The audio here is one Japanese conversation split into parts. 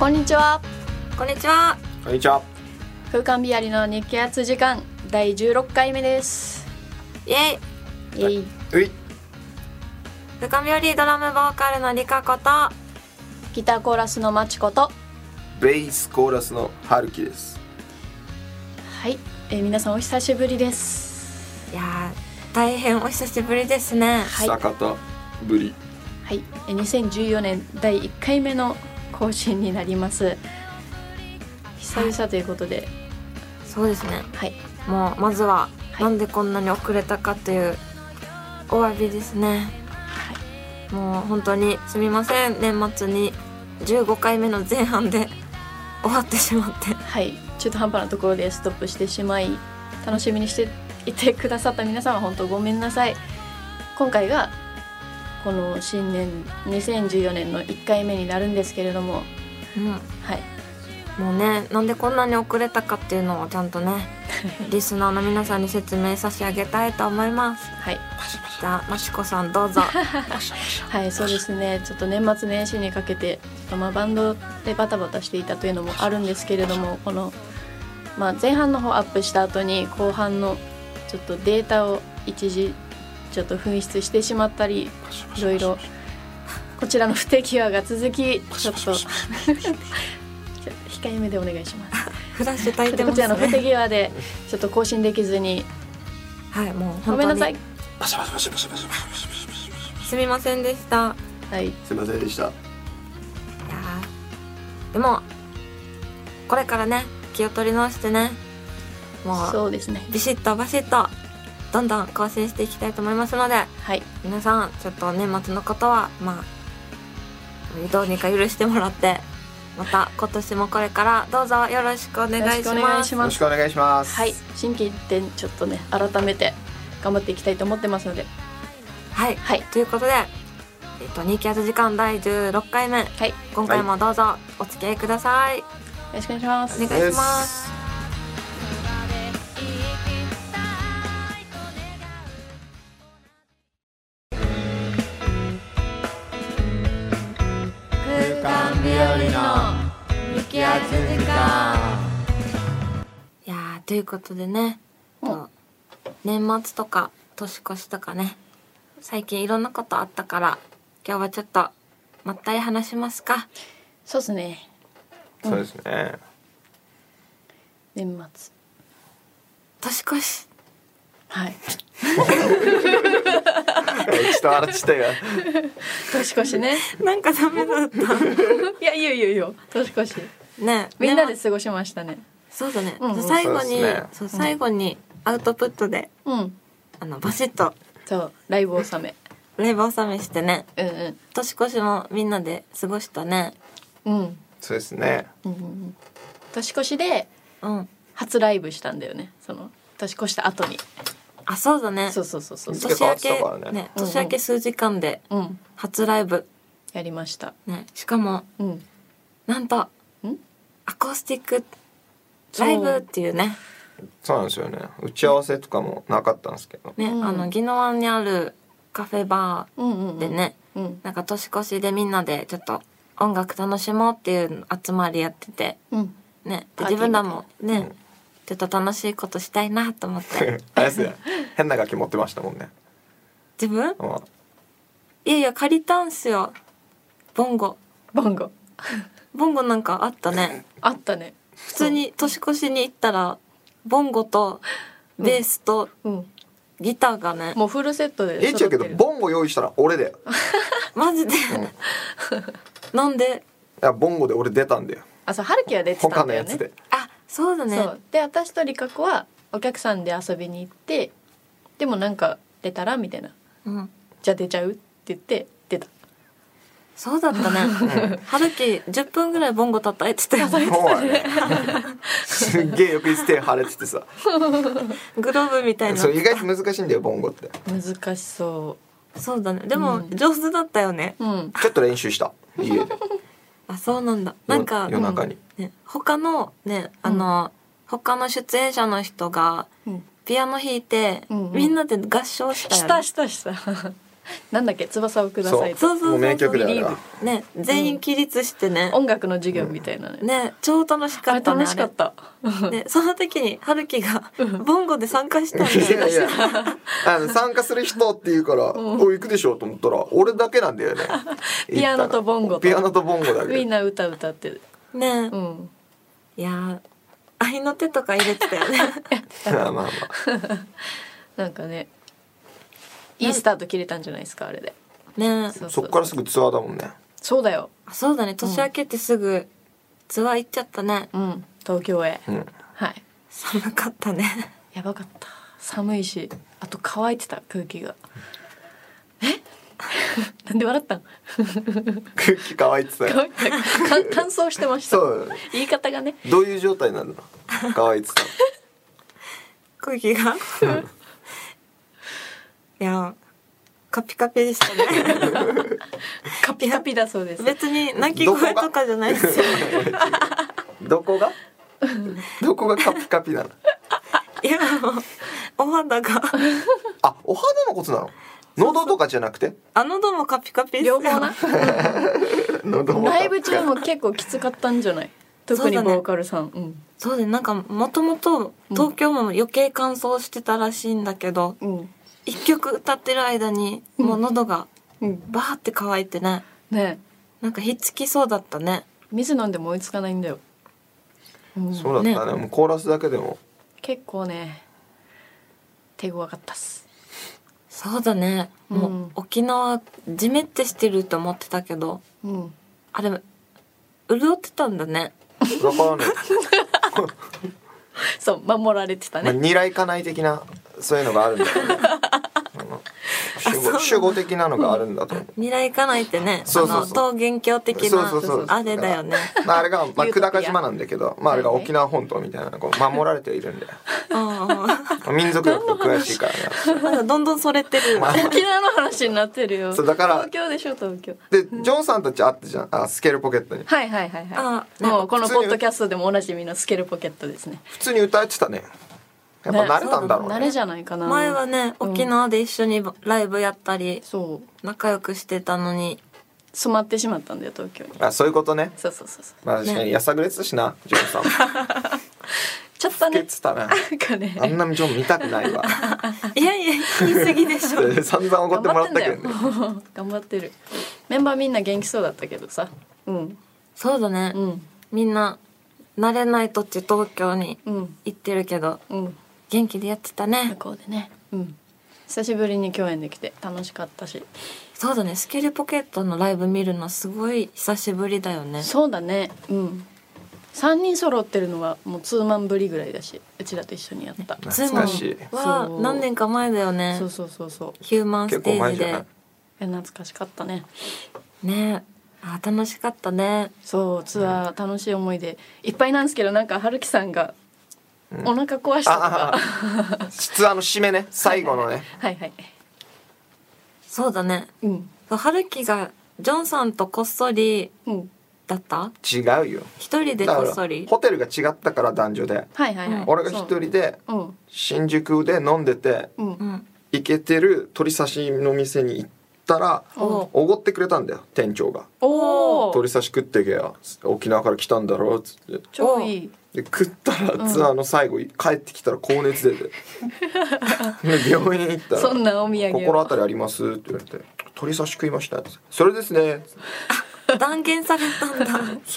こんにちは。 こんにちは。 こんにちは。 空間日和の日記圧時間第16回目です。 イエイ。 イエイ。 うい。 空間日和ドラムボーカルのリカことギターコーラスのマチコと、 ベースコーラスのハルキです。 はい、皆さんお久しぶりです。 いや大変お久しぶりですね。 はい、 坂田ぶり。 はい、2014年第1回目の更新になります。久々ということで、 そうですね。 はい、 もうまずは、 はい、 なんでこんなに遅れたかというお詫びですね。はい、もう本当にすみません。年末に15回目の前半で終わってしまって、 はい、中途半端なところでストップしてしまい、楽しみにしていてくださった皆さんは本当ごめんなさい。今回がこの新年2014年の1回目になるんですけれども、はい、 もうね、なんでこんなに遅れたかっていうのをちゃんとねリスナーの皆さんに説明差し上げたいと思います。 はい、 じゃあマシコさんどうぞ。 はい、そうですね。ちょっと年末年始にかけてバンドでバタバタしていたというのもあるんですけれども、この、前半の方アップした後に後半のちょっとデータを一時ちょっと紛失してしまったり、いろいろこちらの不手際が続き、ちょっと控えめでお願いします。 フラッシュ焚いてますね。 こちらの不手際でちょっと更新できずに、 はい、もう本当にごめんなさい。 すみませんでした。 はい、 すみませんでした。 いやでもこれからね、気を取り直してね、もうそうですね。 ビシッとバシッとどんどん更新していきたいと思いますので、 はい、 皆さんちょっと年末のことはどうにか許してもらって、また今年もこれからどうぞよろしくお願いします。 よろしくお願いします。 はい、心機一転ちょっとね、改めて頑張っていきたいと思ってますので、 はい、 はい、 ということで、日記圧時間第16回目、 はい、 今回もどうぞお付き合いください。 よろしくお願いします。 お願いします。 空間日和の日記圧時間。いやということでね、年末とか年越しとかね、最近いろんなことあったから、今日はちょっとまったり話しますか。 そうですね。 そうですね。 年末、 年越し。 はい。 ちょっと笑っちゃったよ。 年越しね。 なんかダメだった。 いやいやいやいや、年越し。 ね、 みんなで過ごしましたね。 そうだね。 うん、 最後に、 そうですね。 最後にアウトプットで、 うん、 バシッとそうライブ納め。 ライブ納めしてね。 うんうん。 年越しもみんなで過ごしたね。 うん。 そうですね。 うんうん。年越しで初ライブしたんだよね。その年越した後に。 あ、そうだね。 そうそうそうそう。 年明けね、年明け数時間で初ライブやりましたね。しかも、なんとアコースティックライブっていうね。 そうなんですよね。打ち合わせとかもなかったんですけどね、宜野湾にあるカフェバーでね、なんか年越しでみんなでちょっと音楽楽しもうっていう集まりやってて、ね、で自分らもね、ちょっと楽しいことしたいなと思って。 あれですね。変な楽器持ってましたもんね。 自分？いやいや借りたんすよ。ボンゴなんかあったね。 あったね。 普通に年越しに行ったらボンゴとベースとギターがね、 もうフルセットで揃ってる。 違うけどボンゴ用意したら俺だよ。 マジで、なんで？ いやボンゴで俺出たんだよ。 あ、そう、春樹は出てたんだよね。 他のやつで。 あ、そうだね。 そうで、私とリカ子はお客さんで遊びに行って、でもなんか出たらみたいな、じゃあ出ちゃうって言って出た。 そうだったね。春樹10分ぐらいボンゴ叩いてたよね。 すっげえよく手腫れててさ。 グローブみたいな。 そう、意外と難しいんだよボンゴって。 難しそう。 そうだね。でも上手だったよね。 ちょっと練習した家で。 あ、そうなんだ。なんか夜中に、 他のね、他の出演者の人がピアノ弾いて、みんなで合唱したよね。 したなんだっけ、翼をください。 そうもう名曲だよね、全員起立してね、 音楽の授業みたいなね。 ね、超楽しかったね。 楽しかった。 で、その時に春樹がボンゴで参加したんだよ。 いや参加する人って言うから、お行くでしょうと思ったら俺だけなんだよね。 ピアノとボンゴと。 ピアノとボンゴだけ。 みんな歌ってる。 ね、いや、愛の手とか入れてたよね。 まあまあ。 なんかね、いいスタート切れたんじゃないですか、あれで。 ね、 そっからすぐツアーだもんね。 そうだよ。 そうだね、年明けてすぐツアー行っちゃったね。 東京へ。はい。 寒かったね。 やばかった。寒いし、あと乾いてた空気が。なんで笑ったん？ 空気乾いてたよ。 乾燥してました。そう。言い方がね。 どういう状態なの？乾いてた。 空気が。いや、カピカピでしたね。 カピカピだそうです。 別に鳴き声とかじゃないですよ。 どこがカピカピなの？ いや、お肌が。 あ、お肌のことなの？喉とかじゃなくて？ 喉もカピカピですよ。両方な。 喉も。 ライブ中も結構きつかったんじゃない？特にボーカルさん。 そうで、なんかもともと東京も余計乾燥してたらしいんだけど、一曲歌ってる間にもう喉がバーって乾いてね。ね。なんかひっつきそうだったね。 水飲んでも追いつかないんだよ。 そうだったね。もうコーラスだけでも。 結構ね、手強かったっす。 そうだね。もう沖縄ジメってしてると思ってたけど、あれ潤ってたんだね。 わからない。 そう、守られてたね。 二来家内的なそういうのがあるんだよね。主語的なのがあるんだと思う。 未来家内ってね、桃源郷的なあれだよね。 あれが久高島なんだけど、あれが沖縄本島みたいなこう守られているんで。民族学と詳しいからね。 まだどんどんそれてる。 沖縄の話になってるよ。 そうだから東京でしょ、東京。 でジョンさんたち会ったじゃん。スケールポケットに。 はい。もうこのポッドキャストでもおなじみのスケールポケットですね。 普通に歌えてたね。やっぱ慣れたんだろうね。 慣れじゃないかな。 前はね、沖縄で一緒にライブやったり、仲良くしてたのに染まってしまったんだよ、東京に。 あ、そういうことね。 そう。 まあ確かにやさぐれてたしな、ジョンさん。 ちょっとね。 つけてたな。あんなジョン見たくないわ。 いや言い過ぎでしょ。 散々怒ってもらったけどね。 頑張ってる。メンバーみんな元気そうだったけどさ。 そうだね。みんな慣れない土地東京に行ってるけど。元気でやってたね。 向こうでね。久しぶりに共演できて楽しかったし。 そうだね。スケールポケットのライブ見るのすごい久しぶりだよね。 そうだね。3人揃ってるのはもうツーマンぶりぐらいだし、うちらと一緒にやった。 懐かしい。 は何年か前だよね。 そう。 ヒューマンステージで。 懐かしかったね。 ね。楽しかったね。 そう、ツアー楽しい思い出いっぱいなんですけど、なんか春樹さんがお腹壊したとか、 ツアーの締めね、最後のね。 はい。 そうだね。春樹がジョンさんとこっそりだった？ 違うよ。 一人でこっそり。 ホテルが違ったから男女で。俺が一人で新宿で飲んでて、イケてる鳥刺しの店に行ったらおごってくれたんだよ、店長が。鳥刺し食ってけや、沖縄から来たんだろっつって。 超いい。 で食ったらツアーの最後帰ってきたら高熱出て、で病院行ったらそんなお土産心当たりありますって言われて、鳥刺し食いましたって。それですね。 断言されたんだ。 そう。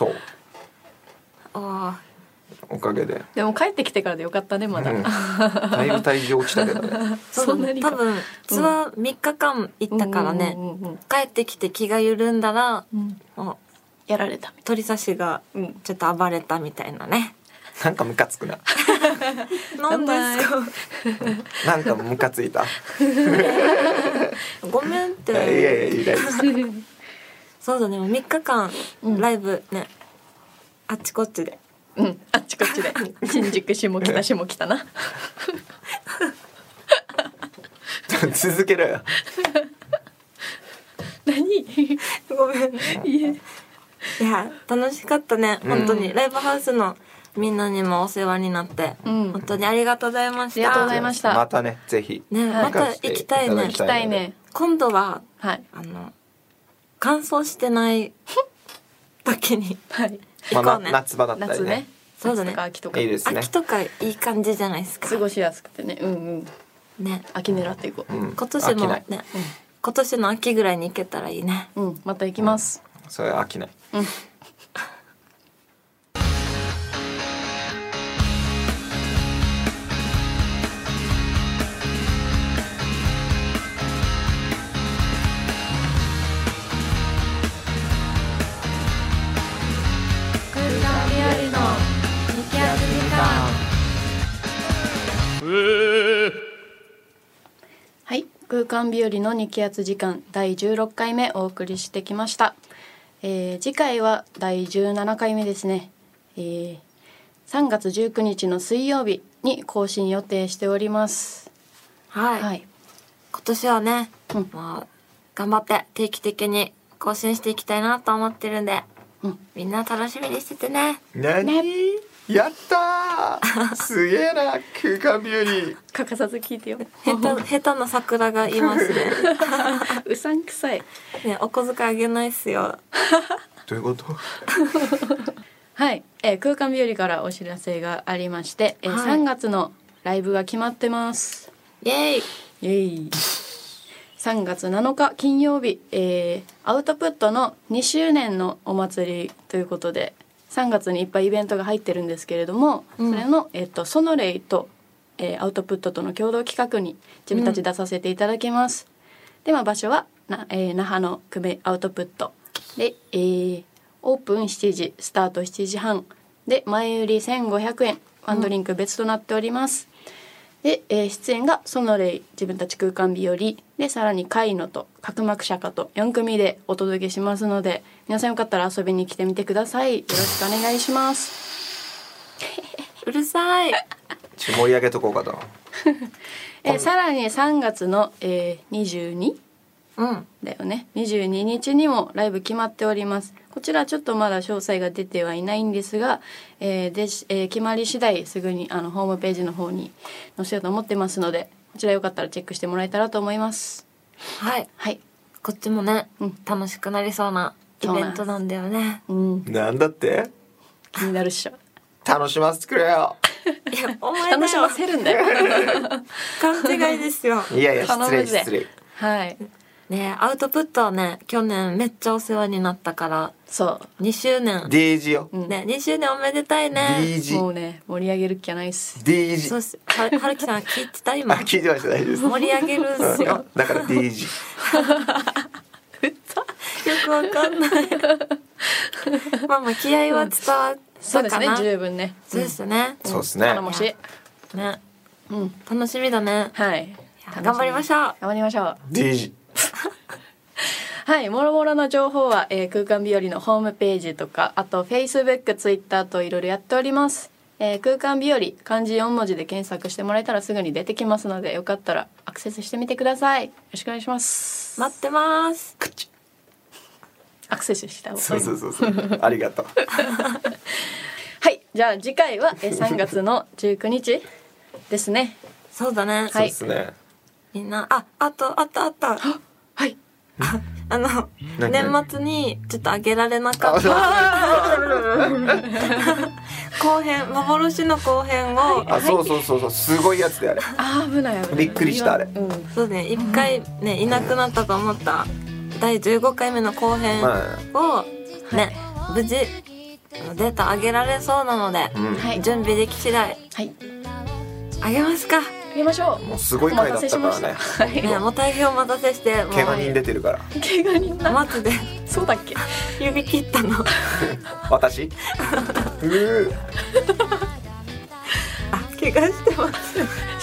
おかげで。 でも帰ってきてからでよかったね、まだ。 だいぶ体重落ちたけどね。 多分ツアー3日間行ったからね。帰ってきて気が緩んだらやられた。 鳥刺しがちょっと暴れたみたいなね。 なんかムカつくな。 なんですか。 なんかムカついた。 ごめんって。 いやそうだね。3日間ライブね、あっちこっちで。 あっちこっちで。新宿下北な。 続けろよ。 何？ ごめん。いや楽しかったね、本当に。ライブハウスのみんなにもお世話になって、本当にありがとうございました。 ありがとうございました。 またね、ぜひね、また行きたいね。 行きたいね。 今度は、はい、乾燥してない時に行こうね。 夏場だったりね。 そうだね。 秋とかいいですね。 秋とかいい感じじゃないですか。 過ごしやすくてね。ね、秋狙っていこう。 今年もね、今年の秋ぐらいに行けたらいいね。 また行きます。 それ飽きない。 はい、空間日和の2気圧時間第16回目お送りしてきました。次回は第17回目ですね。3月19日の水曜日に更新予定しております。 はい。はい、今年はね、もう頑張って定期的に更新していきたいなと思ってるんで、みんな楽しみにしててね。 やったーすげえな空間日和欠かさず聞いてよ。 下手な桜がいますね。 うさんくさいね、お小遣いあげないっすよ。 どういうこと？ はい、空間日和からお知らせがありまして、3月のライブが決まってます。 イエイイエイ。3月7日金曜日、アウトプットの2周年のお祭りということで、3月にいっぱいイベントが入ってるんですけれども、それの、ソノレイと、アウトプットとの共同企画に自分たち出させていただきます。で、場所は那覇の久米アウトプットで、オープン7時スタート7時半で前売り1500円ワンドリンク別となっております。で、出演がソノレイ、自分たち空間日和で、さらにカイノと角膜釈迦と4組でお届けしますので、皆さんよかったら遊びに来てみてください。よろしくお願いします。 うるさい。 盛り上げとこうかと。 さらに3月の、22、だよね、22日にもライブ決まっております。こちらちょっとまだ詳細が出てはいないんですが、決まり次第すぐにホームページの方に載せようと思ってますので、こちらよかったらチェックしてもらえたらと思います。 はい、はい、こっちもね、楽しくなりそうなイベントなんだよね。 なんだって気になるっしょ。 楽しませてくれよ。 いや、お前楽しませるんだよ。 勘違いですよ。 いやいや、失礼。 はいね、アウトプットはね、去年めっちゃお世話になったから、 そう 2周年 DG よ、 ね、2周年おめでたいね。 DG もうね、盛り上げる気はないっす。 DG そうっす。はるきさん聞いてた？今聞いてました。大丈夫です。 盛り上げるんすよ。 だから DG よくわかんない。まあ気合は伝わったかな。 そうですね、十分ね。 そうですね。 そうですね。 頼もしいね。楽しみだね。 はい。 頑張りましょう。 頑張りましょう。 DG はい、もろもろの情報は、空間日和のホームページとか、あと Facebook、Twitter といろいろやっております。空間日和漢字4文字で検索してもらえたらすぐに出てきますので、よかったらアクセスしてみてください。よろしくお願いします。 待ってます。 アクセスした方がいい。 そうありがとう。 はい、じゃあ次回は3月の19日ですね。 そうだね。 そうですね。 みんな、あったはい。 年末にちょっとあげられなかった後編、幻の後編を、 そうすごいやつであれ。 危ない。 びっくりしたあれ。 そうね、1回ねいなくなったと思った第15回目の後編をね、無事データ上げられそうなので、準備でき次第あげますか。 あげましょう。 もうすごい回だったからね。 ね、もう大変お待たせして、 怪我人出てるから。 怪我人だ。 待つで。 そうだっけ。 指切ったの。 私？ あ、怪我してます。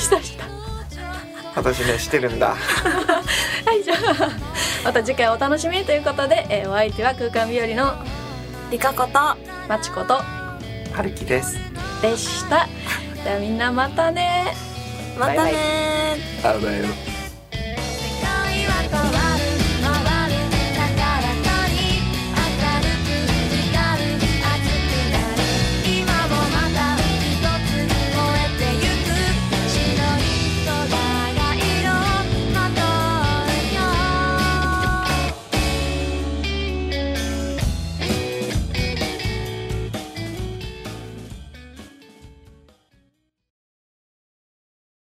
した。 私ね、してるんだ。 はい、じゃあまた次回お楽しみということで、お相手は空間日和のりかことまちことはるきでした。じゃあみんなまたね。 またね。 バイバイ。